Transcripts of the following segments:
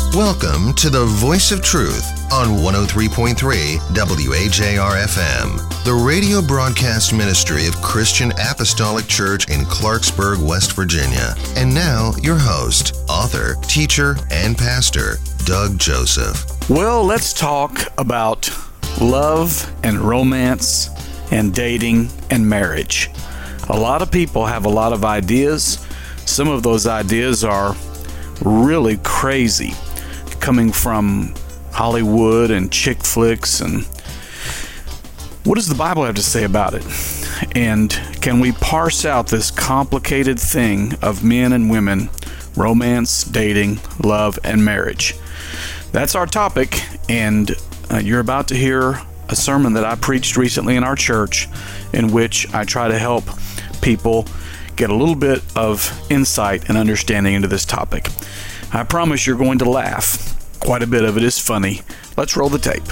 Welcome to the Voice of Truth on 103.3 WAJR-FM, the radio broadcast ministry of Christian Apostolic Church in Clarksburg, West Virginia. And now, your host, author, teacher, and pastor, Doug Joseph. Well, let's talk about love and romance and dating and marriage. A lot of people have a lot of ideas. Some of those ideas are really crazy, coming from Hollywood and chick flicks. And what does the Bible have to say about it? And can we parse out this complicated thing of men and women, romance, dating, love, and marriage? That's our topic, and you're about to hear a sermon that I preached recently in our church, in which I try to help people get a little bit of insight and understanding into this topic. I promise you're going to laugh. Quite a bit of it is funny. Let's roll the tape.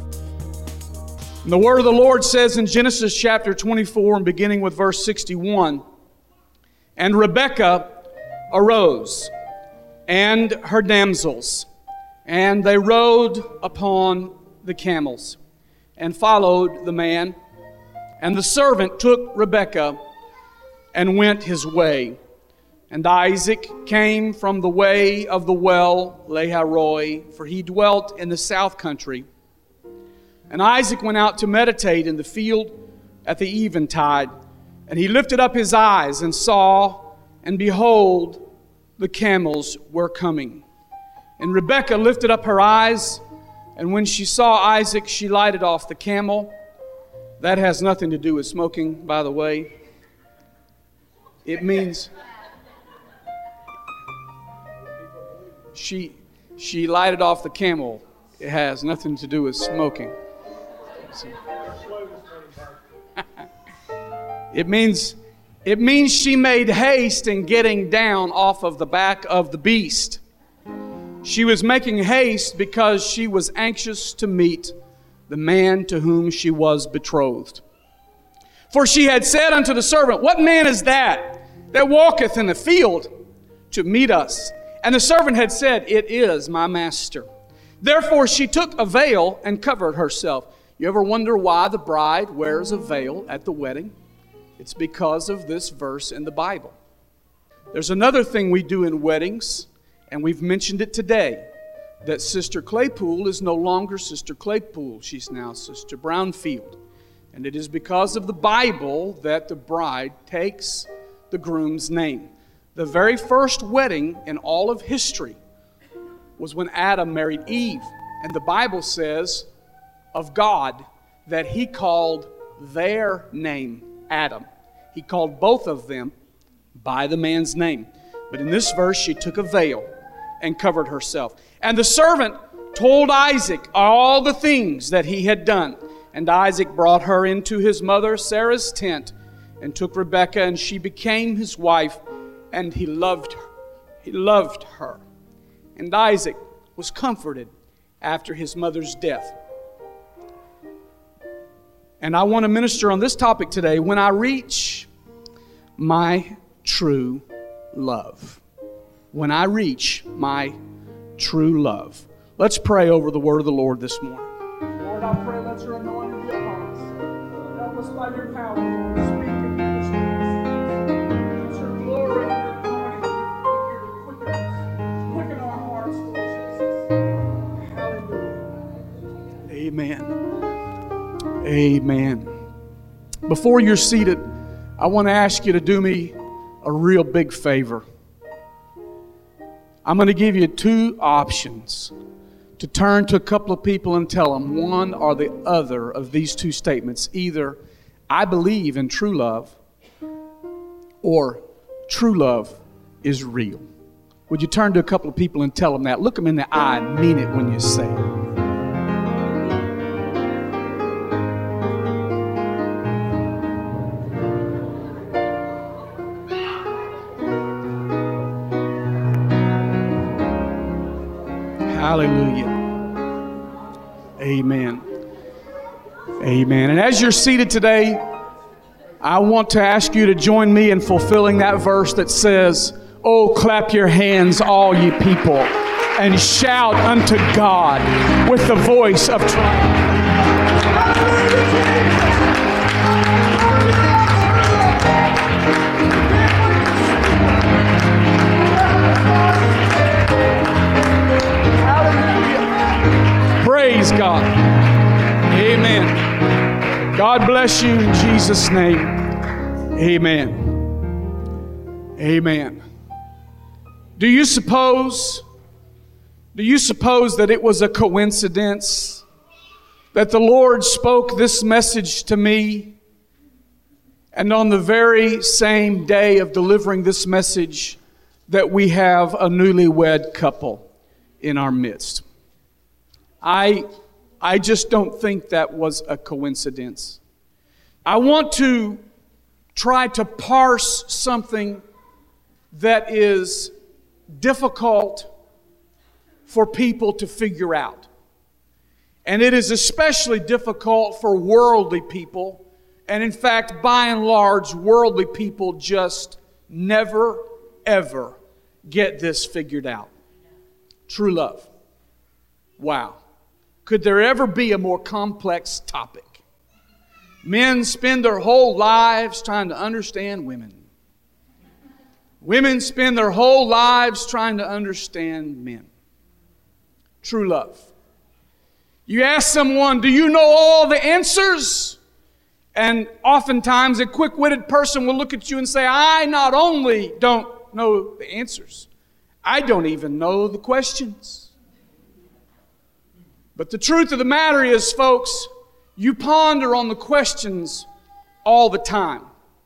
The word of the Lord says in Genesis chapter 24 and beginning with verse 61, "And Rebekah arose, and her damsels, and they rode upon the camels, and followed the man. And the servant took Rebekah, and went his way. And Isaac came from the way of the well Lahairoi, for he dwelt in the south country. And Isaac went out to meditate in the field at the eventide. And he lifted up his eyes and saw, and behold, the camels were coming. And Rebekah lifted up her eyes, and when she saw Isaac, she lighted off the camel." That has nothing to do with smoking, by the way. It means she lighted off the camel. It has nothing to do with smoking. It means she made haste in getting down off of the back of the beast. She was making haste because she was anxious to meet the man to whom she was betrothed. For she had said unto the servant, "What man is that walketh in the field to meet us?" And the servant had said, "It is my master." Therefore she took a veil and covered herself. You ever wonder why the bride wears a veil at the wedding? It's because of this verse in the Bible. There's another thing we do in weddings, and we've mentioned it today, that Sister Claypool is no longer Sister Claypool. She's now Sister Brownfield. And it is because of the Bible that the bride takes the groom's name. The very first wedding in all of history was when Adam married Eve. And the Bible says of God that He called their name Adam. He called both of them by the man's name. But in this verse, she took a veil and covered herself. And the servant told Isaac all the things that he had done. And Isaac brought her into his mother Sarah's tent, and took Rebekah, and she became his wife, and he loved her. He loved her. And Isaac was comforted after his mother's death. And I want to minister on this topic today, when I reach my true love. When I reach my true love. Let's pray over the word of the Lord this morning. Lord, I pray let your anointing be upon us. Help us by your power, Lord. Speak and minister. Let your glory and your anointing be here to quicken our hearts, Lord Jesus. Hallelujah. Amen. Amen. Before you're seated, I want to ask you to do me a real big favor. I'm going to give you two options to turn to a couple of people and tell them one or the other of these two statements. Either, I believe in true love, or true love is real. Would you turn to a couple of people and tell them that? Look them in the eye and mean it when you say it. Hallelujah. Amen. Amen. And as you're seated today, I want to ask you to join me in fulfilling that verse that says, "Oh, clap your hands, all ye people." and shout unto God with the voice of triumph. Praise God. Amen. God bless you in Jesus' name. Amen. Amen. Do you suppose that it was a coincidence that the Lord spoke this message to me, and on the very same day of delivering this message that we have a newlywed couple in our midst? I just don't think that was a coincidence. I want to try to parse something that is difficult for people to figure out. And it is especially difficult for worldly people. And in fact, by and large, worldly people just never, ever get this figured out. True love. Wow. Could there ever be a more complex topic? Men spend their whole lives trying to understand women. Women spend their whole lives trying to understand men. True love. You ask someone, do you know all the answers? And oftentimes a quick-witted person will look at you and say, I not only don't know the answers, I don't even know the questions. But the truth of the matter is, folks, you ponder on the questions all the time.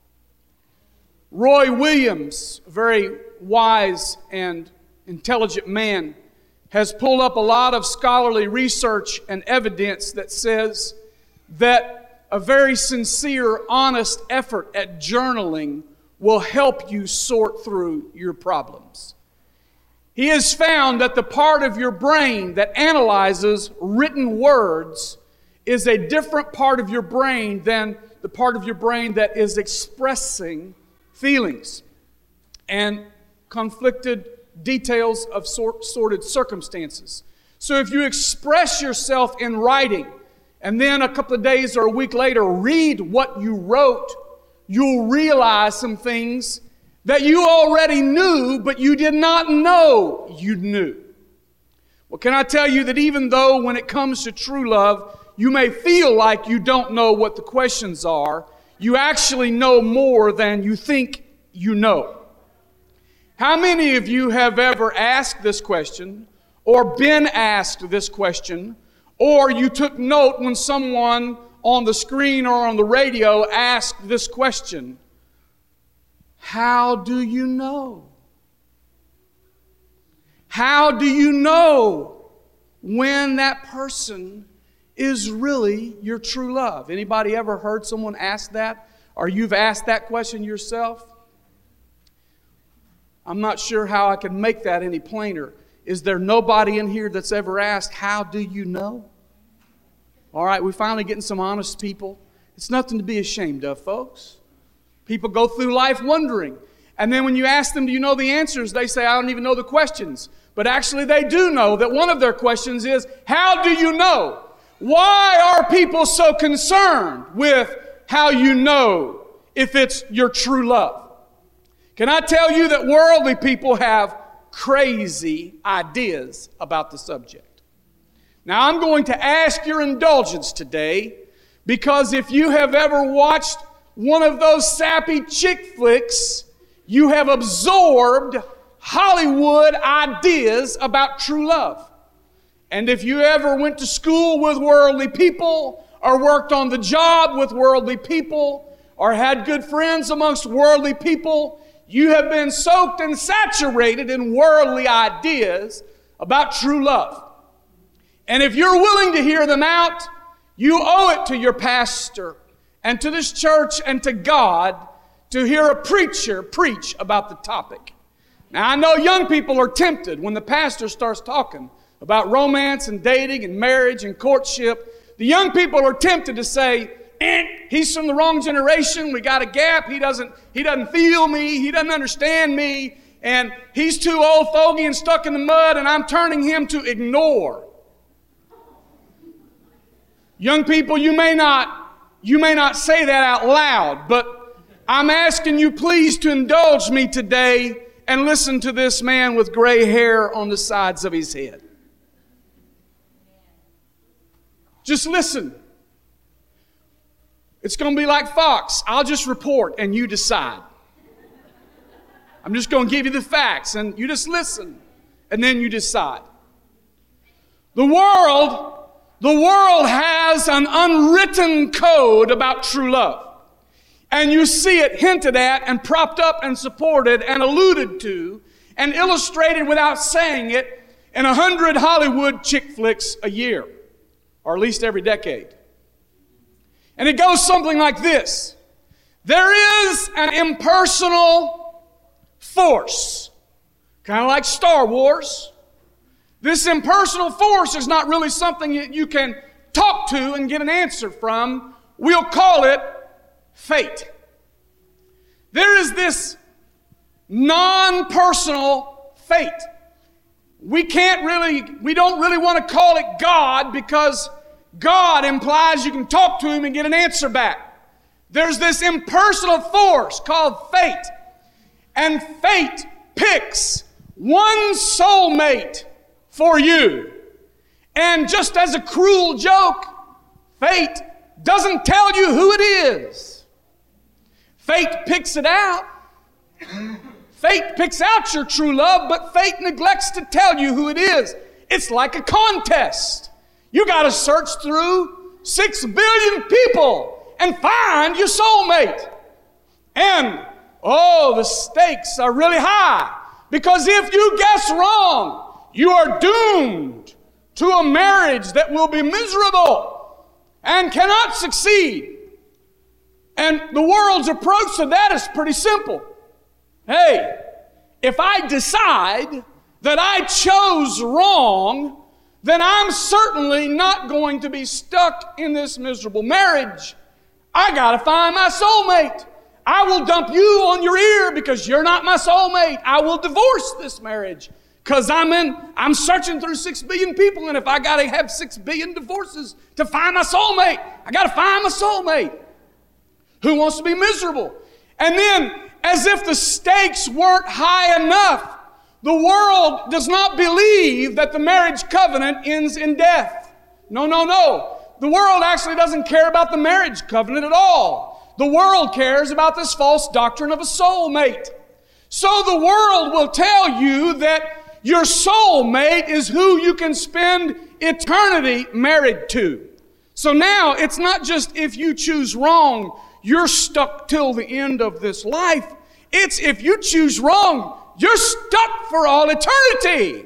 Roy Williams, a very wise and intelligent man, has pulled up a lot of scholarly research and evidence that says that a very sincere, honest effort at journaling will help you sort through your problems. He has found that the part of your brain that analyzes written words is a different part of your brain than the part of your brain that is expressing feelings and conflicted details of sordid circumstances. So if you express yourself in writing and then a couple of days or a week later read what you wrote, you'll realize some things that you already knew, but you did not know you knew. Well, can I tell you that even though when it comes to true love, you may feel like you don't know what the questions are, you actually know more than you think you know. How many of you have ever asked this question, or been asked this question, or you took note when someone on the screen or on the radio asked this question? How do you know? How do you know when that person is really your true love? Anybody ever heard someone ask that? Or you've asked that question yourself? I'm not sure how I can make that any plainer. Is there nobody in here that's ever asked, how do you know? All right, we're finally getting some honest people. It's nothing to be ashamed of, folks. People go through life wondering. And then when you ask them, do you know the answers? They say, I don't even know the questions. But actually they do know that one of their questions is, how do you know? Why are people so concerned with how you know if it's your true love? Can I tell you that worldly people have crazy ideas about the subject? Now I'm going to ask your indulgence today, because if you have ever watched one of those sappy chick flicks, you have absorbed Hollywood ideas about true love. And if you ever went to school with worldly people, or worked on the job with worldly people, or had good friends amongst worldly people, you have been soaked and saturated in worldly ideas about true love. And if you're willing to hear them out, you owe it to your pastor and to this church and to God to hear a preacher preach about the topic. Now, I know young people are tempted when the pastor starts talking about romance and dating and marriage and courtship. The young people are tempted to say, he's from the wrong generation. We got a gap. He doesn't feel me. He doesn't understand me. and he's too old fogey and stuck in the mud, and I'm turning him to ignore. Young people, you may not say that out loud, but I'm asking you please to indulge me today and listen to this man with gray hair on the sides of his head. Just listen. It's going to be like Fox. I'll just report and you decide. I'm just going to give you the facts and you just listen and then you decide. The world has an unwritten code about true love. And you see it hinted at and propped up and supported and alluded to and illustrated without saying it in 100 Hollywood chick flicks a year, or at least every decade. And it goes something like this. There is an impersonal force, kind of like Star Wars. This impersonal force is not really something that you can talk to and get an answer from. We'll call it fate. There is this non-personal fate. We don't really want to call it God because God implies you can talk to Him and get an answer back. There's this impersonal force called fate. And fate picks one soulmate for you. And just as a cruel joke, fate doesn't tell you who it is. Fate picks it out. Fate picks out your true love, but fate neglects to tell you who it is. It's like a contest. You got to search through 6 billion people and find your soulmate. And, the stakes are really high. Because if you guess wrong, you are doomed to a marriage that will be miserable and cannot succeed. And the world's approach to that is pretty simple. Hey, if I decide that I chose wrong, then I'm certainly not going to be stuck in this miserable marriage. I got to find my soulmate. I will dump you on your ear because you're not my soulmate. I will divorce this marriage because I'm searching through 6 billion people, and if I got to have 6 billion divorces to find my soulmate, I got to find my soulmate. Who wants to be miserable? And then, as if the stakes weren't high enough, the world does not believe that the marriage covenant ends in death. No. The world actually doesn't care about the marriage covenant at all. The world cares about this false doctrine of a soulmate. So the world will tell you that your soulmate is who you can spend eternity married to. So now it's not just if you choose wrong, you're stuck till the end of this life. It's if you choose wrong, you're stuck for all eternity.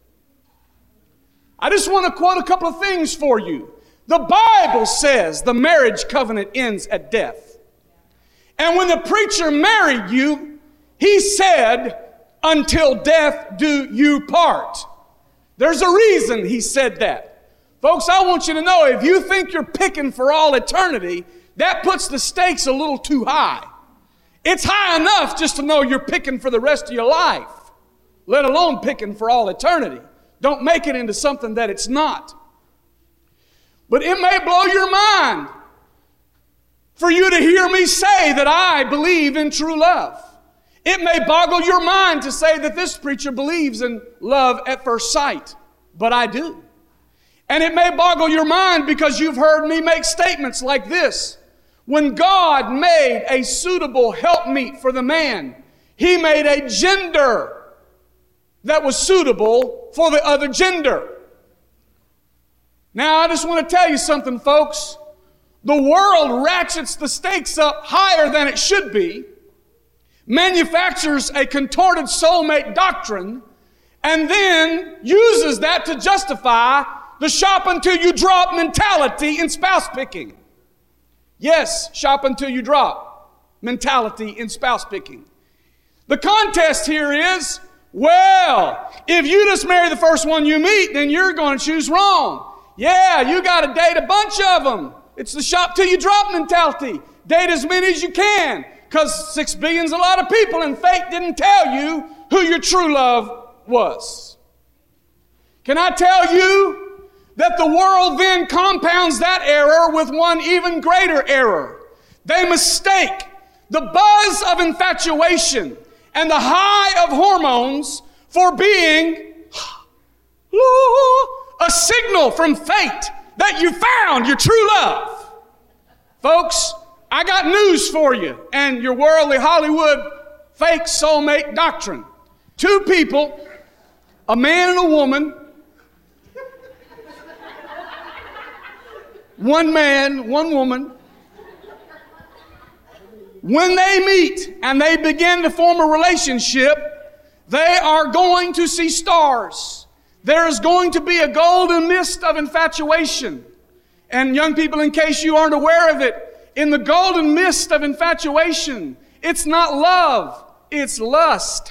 I just want to quote a couple of things for you. The Bible says the marriage covenant ends at death. And when the preacher married you, he said, until death do you part. There's a reason he said that. Folks, I want you to know, if you think you're picking for all eternity, that puts the stakes a little too high. It's high enough just to know you're picking for the rest of your life, let alone picking for all eternity. Don't make it into something that it's not. But it may blow your mind for you to hear me say that I believe in true love. It may boggle your mind to say that this preacher believes in love at first sight, but I do. And it may boggle your mind because you've heard me make statements like this. When God made a suitable helpmeet for the man, He made a gender that was suitable for the other gender. Now, I just want to tell you something, folks. The world ratchets the stakes up higher than it should be, manufactures a contorted soulmate doctrine, and then uses that to justify the shop until you drop mentality in spouse picking. Yes, shop until you drop mentality in spouse picking. The contest here is, well, if you just marry the first one you meet, then you're going to choose wrong. Yeah, you got to date a bunch of them. It's the shop till you drop mentality. Date as many as you can, because 6 billion's a lot of people, and fate didn't tell you who your true love was. Can I tell you that the world then compounds that error with one even greater error? They mistake the buzz of infatuation and the high of hormones for being a signal from fate that you found your true love. Folks, I got news for you and your worldly Hollywood fake soulmate doctrine. Two people, a man and a woman, one man, one woman, when they meet and they begin to form a relationship, they are going to see stars. There is going to be a golden mist of infatuation. And young people, in case you aren't aware of it, in the golden mist of infatuation, it's not love, it's lust.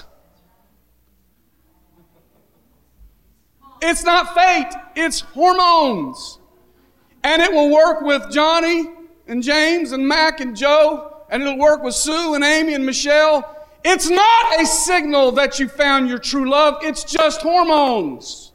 It's not fate, it's hormones. And it will work with Johnny and James and Mac and Joe, and it'll work with Sue and Amy and Michelle. It's not a signal that you found your true love. It's just hormones.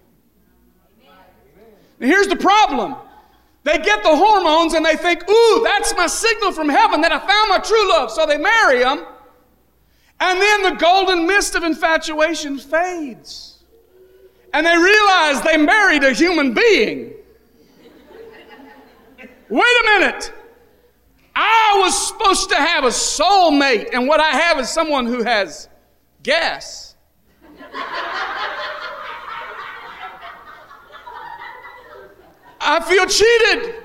Now here's the problem. They get the hormones and they think, ooh, that's my signal from heaven that I found my true love. So they marry him. And then the golden mist of infatuation fades. And they realize they married a human being. Wait a minute. I was supposed to have a soulmate, and what I have is someone who has gas. I feel cheated.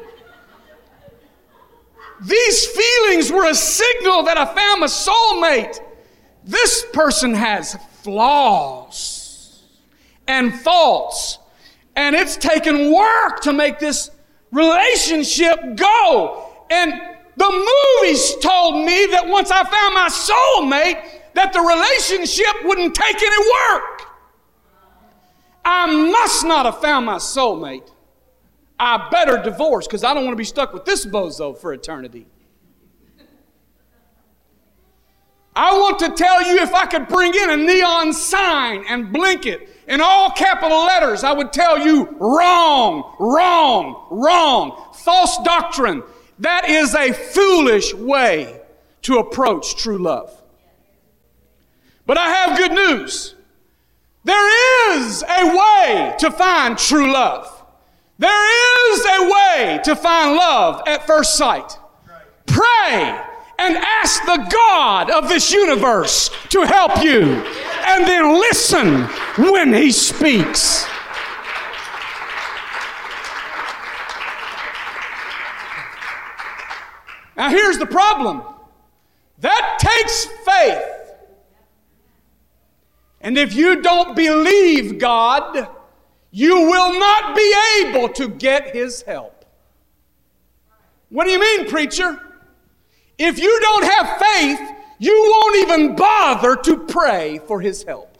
These feelings were a signal that I found my soulmate. This person has flaws and faults, and it's taken work to make this relationship go. And the movies told me that once I found my soulmate, that the relationship wouldn't take any work. I must not have found my soulmate. I better divorce because I don't want to be stuck with this bozo for eternity. I want to tell you, if I could bring in a neon sign and blink it in all capital letters, I would tell you, wrong, wrong, wrong. False doctrine. That is a foolish way to approach true love. But I have good news. There is a way to find true love. There is a way to find love at first sight. Pray and ask the God of this universe to help you. And then listen when He speaks. Now here's the problem. That takes faith. And if you don't believe God, you will not be able to get His help. What do you mean, preacher? If you don't have faith, you won't even bother to pray for His help.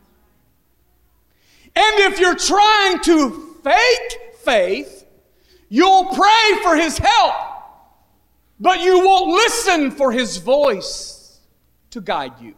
And if you're trying to fake faith, you'll pray for His help, but you won't listen for His voice to guide you.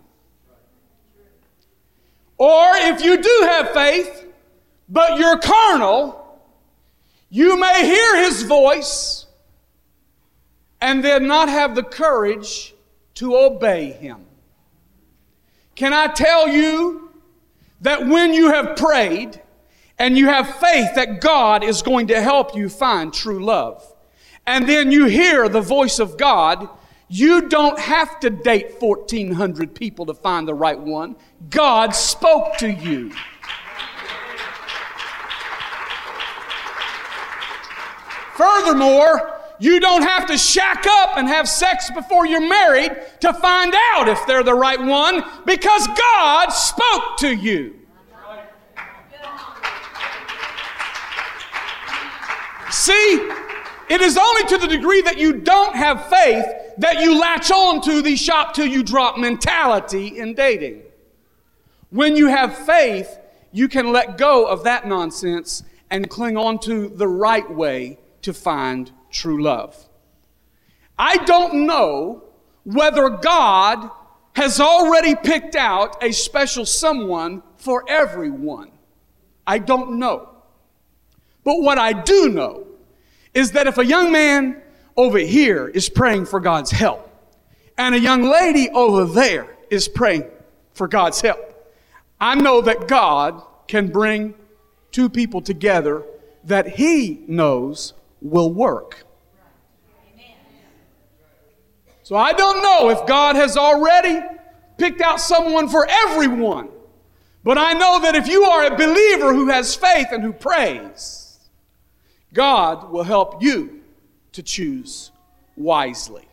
Or if you do have faith, but you're carnal, you may hear His voice and then not have the courage to obey Him. Can I tell you that when you have prayed and you have faith that God is going to help you find true love, and then you hear the voice of God, you don't have to date 1,400 people to find the right one. God spoke to you. Furthermore, you don't have to shack up and have sex before you're married to find out if they're the right one, because God spoke to you. See, it is only to the degree that you don't have faith that you latch on to the shop till you drop mentality in dating. When you have faith, you can let go of that nonsense and cling on to the right way to find true love. I don't know whether God has already picked out a special someone for everyone. I don't know. But what I do know is that if a young man over here is praying for God's help, and a young lady over there is praying for God's help, I know that God can bring two people together that He knows will work. So I don't know if God has already picked out someone for everyone. But I know that if you are a believer who has faith and who prays, God will help you to choose wisely.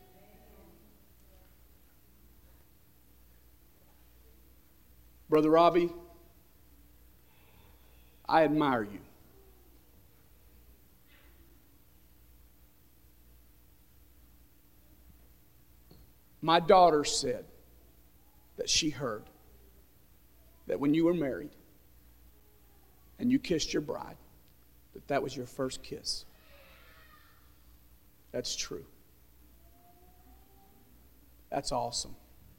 Brother Robbie, I admire you. My daughter said that she heard that when you were married and you kissed your bride, that was your first kiss. That's true. That's awesome.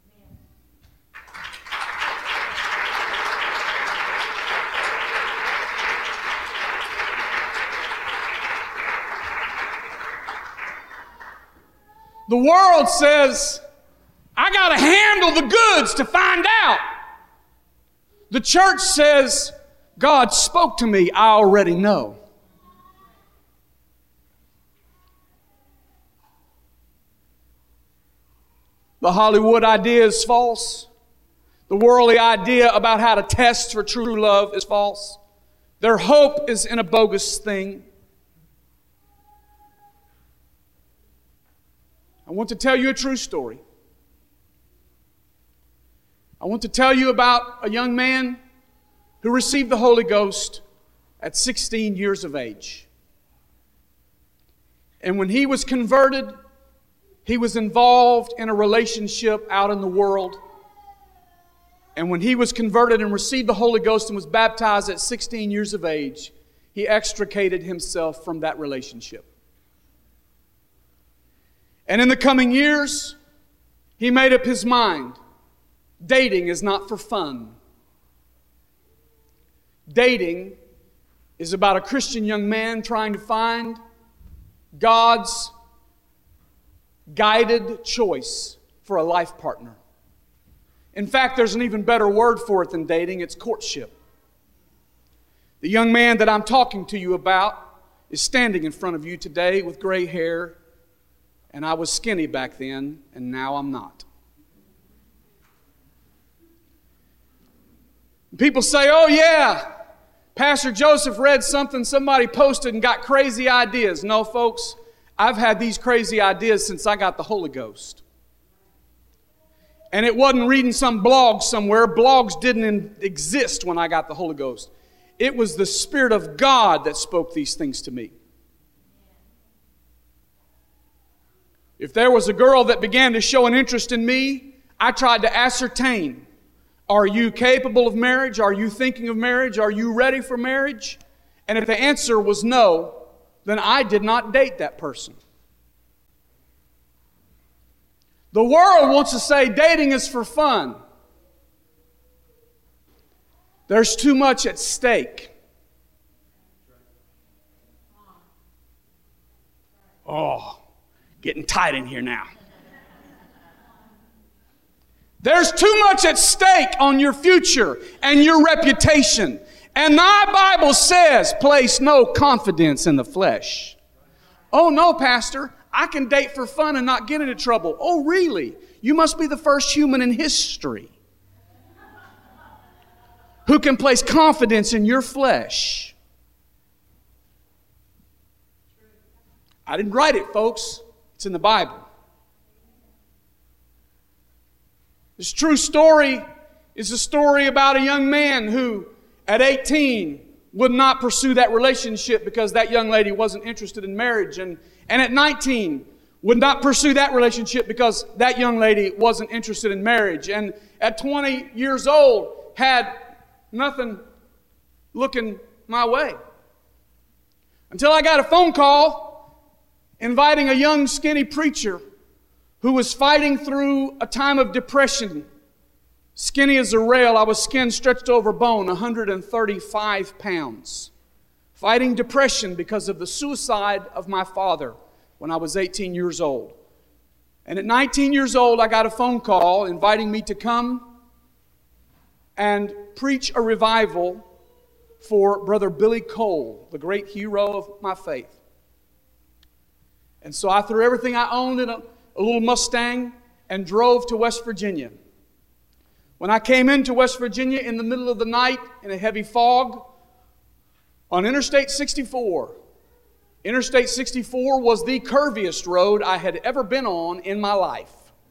The world says, I got to handle the goods to find out. The church says, God spoke to me, I already know. The Hollywood idea is false. The worldly idea about how to test for true love is false. Their hope is in a bogus thing. I want to tell you a true story. I want to tell you about a young man who received the Holy Ghost at 16 years of age. And when he was converted, he was involved in a relationship out in the world. And when he was converted and received the Holy Ghost and was baptized at 16 years of age, he extricated himself from that relationship. And in the coming years, he made up his mind. Dating is not for fun. Dating is about a Christian young man trying to find God's guided choice for a life partner. In fact, there's an even better word for it than dating. It's courtship. The young man that I'm talking to you about is standing in front of you today with gray hair. And I was skinny back then, and now I'm not. People say, oh yeah, Pastor Joseph read something somebody posted and got crazy ideas. No, folks, I've had these crazy ideas since I got the Holy Ghost. And it wasn't reading some blog somewhere. Blogs didn't exist when I got the Holy Ghost. It was the Spirit of God that spoke these things to me. If there was a girl that began to show an interest in me, I tried to ascertain, are you capable of marriage? Are you thinking of marriage? Are you ready for marriage? And if the answer was no, then I did not date that person. The world wants to say dating is for fun. There's too much at stake. Oh, getting tight in here now. There's too much at stake on your future and your reputation. And my Bible says, place no confidence in the flesh. Oh no, Pastor, I can date for fun and not get into trouble. Oh really? You must be the first human in history who can place confidence in your flesh. I didn't write it, folks. It's in the Bible. This true story is a story about a young man who, at 18, would not pursue that relationship because that young lady wasn't interested in marriage. And at 19, would not pursue that relationship because that young lady wasn't interested in marriage. And at 20 years old, had nothing looking my way. Until I got a phone call inviting a young skinny preacher who was fighting through a time of depression. Skinny as a rail, I was skin stretched over bone, 135 pounds. Fighting depression because of the suicide of my father when I was 18 years old. And at 19 years old, I got a phone call inviting me to come and preach a revival for Brother Billy Cole, the great hero of my faith. And so I threw everything I owned in a little Mustang and drove to West Virginia. When I came into West Virginia in the middle of the night in a heavy fog on Interstate 64, Interstate 64 was the curviest road I had ever been on in my life.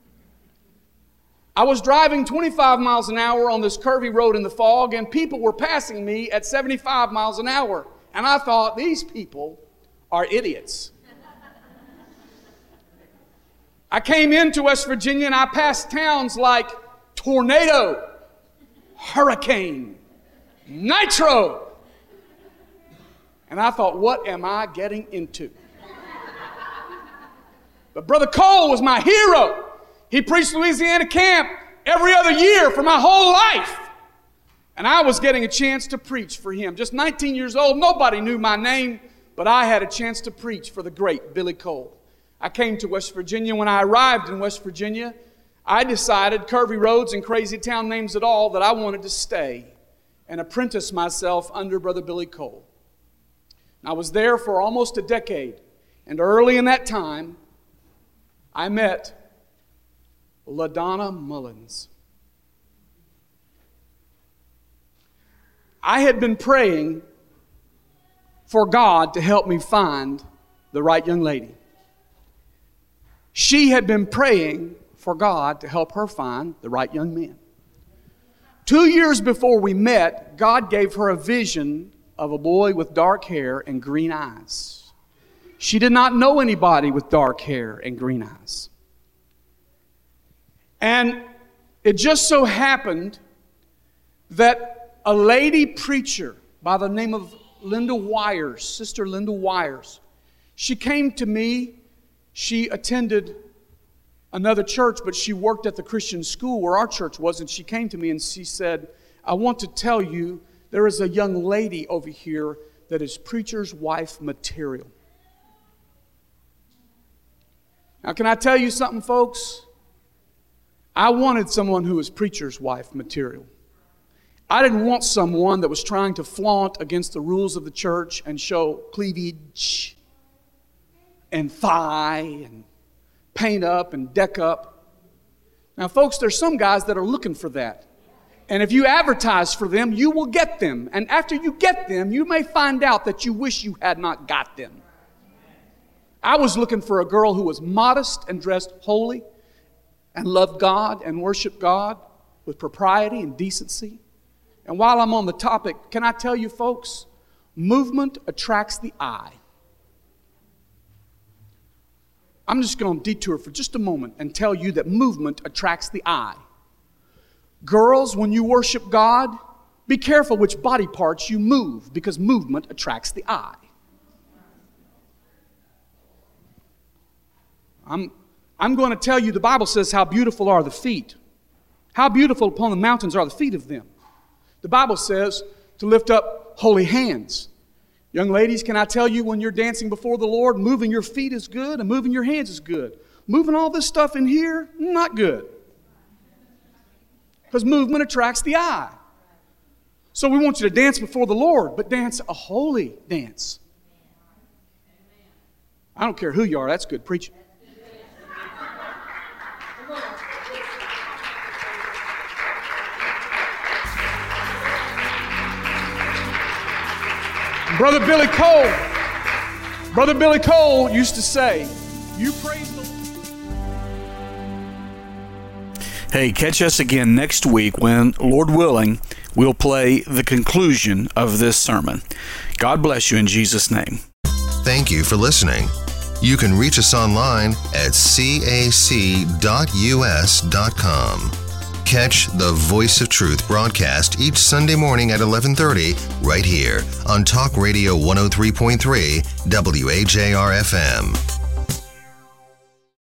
I was driving 25 miles an hour on this curvy road in the fog, and people were passing me at 75 miles an hour. And I thought, these people are idiots. I came into West Virginia and I passed towns like Tornado, Hurricane, Nitro. And I thought, what am I getting into? But Brother Cole was my hero. He preached Louisiana camp every other year for my whole life. And I was getting a chance to preach for him. Just 19 years old, nobody knew my name, but I had a chance to preach for the great Billy Cole. I came to West Virginia. When I arrived in West Virginia, I decided, curvy roads and crazy town names at all, that I wanted to stay and apprentice myself under Brother Billy Cole. I was there for almost a decade, and early in that time, I met LaDonna Mullins. I had been praying for God to help me find the right young lady. She had been praying for God to help her find the right young man. 2 years before we met, God gave her a vision of a boy with dark hair and green eyes. She did not know anybody with dark hair and green eyes. And it just so happened that a lady preacher by the name of Linda Wires, Sister Linda Wires, she came to me. She attended another church, but she worked at the Christian school where our church was, and she came to me and she said, I want to tell you there is a young lady over here that is preacher's wife material. Now, can I tell you something, folks? I wanted someone who was preacher's wife material. I didn't want someone that was trying to flaunt against the rules of the church and show cleavage and thigh and paint up and deck up. Now, folks, there's some guys that are looking for that. And if you advertise for them, you will get them. And after you get them, you may find out that you wish you had not got them. I was looking for a girl who was modest and dressed holy and loved God and worshiped God with propriety and decency. And while I'm on the topic, can I tell you, folks, movement attracts the eye. I'm just going to detour for just a moment and tell you that movement attracts the eye. Girls, when you worship God, be careful which body parts you move, because movement attracts the eye. I'm going to tell you, the Bible says how beautiful are the feet. How beautiful upon the mountains are the feet of them. The Bible says to lift up holy hands. Young ladies, can I tell you, when you're dancing before the Lord, moving your feet is good and moving your hands is good. Moving all this stuff in here, not good. Because movement attracts the eye. So we want you to dance before the Lord, but dance a holy dance. I don't care who you are, that's good preaching. Brother Billy Cole used to say, you praise the Lord. Hey, catch us again next week when, Lord willing, we'll play the conclusion of this sermon. God bless you in Jesus' name. Thank you for listening. You can reach us online at cac.us.com. Catch the Voice of Truth broadcast each Sunday morning at 11:30 right here on Talk Radio 103.3 WAJR FM.